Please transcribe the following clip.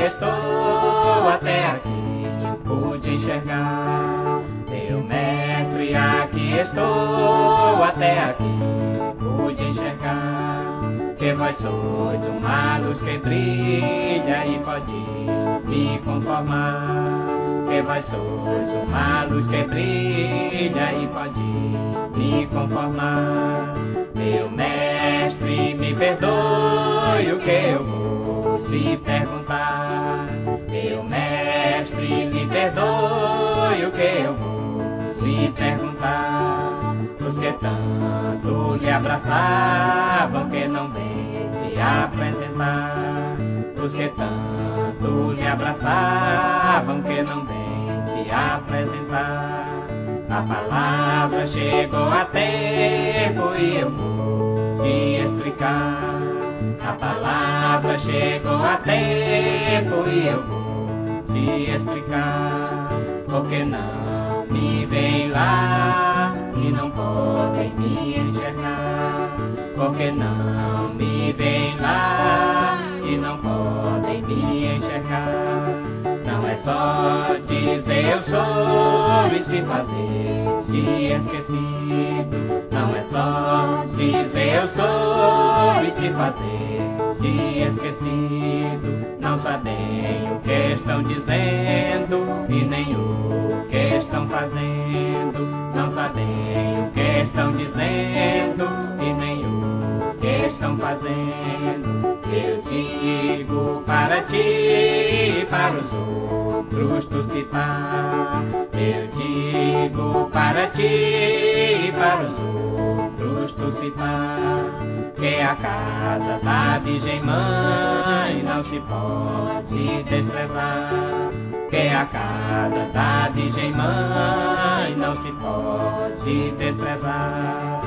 estou, até aqui pude enxergar. Meu mestre, aqui estou, até aqui pude enxergar. Que vós sois uma luz que brilha e pode me conformar. Que vós sois uma luz que brilha e pode me conformar. Meu mestre, me perdoe o que eu vou lhe perguntar. Meu mestre, me perdoe o que eu vou lhe perguntar. Os que tanto lhe abraçavam, que não vem se apresentar. Os que tanto lhe abraçavam, que não vem se apresentar. A palavra chegou a tempo e eu vou te explicar. A palavra chegou a tempo e eu vou te explicar. Porque não me veem lá e não podem me enxergar. Porque não me veem lá e não podem me enxergar. Não é só dizer eu sou e se fazer de esquecido. Não é só dizer eu sou e se fazer de esquecido. Não sabem o que estão dizendo e nem o que estão fazendo. Não sabem o que estão dizendo e nem o que estão fazendo. Eu digo para ti e para os outros tu citar. Eu digo para ti e para os outros tu citar. Que a casa da Virgem Mãe não se pode desprezar. Que a casa da Virgem Mãe não se pode desprezar.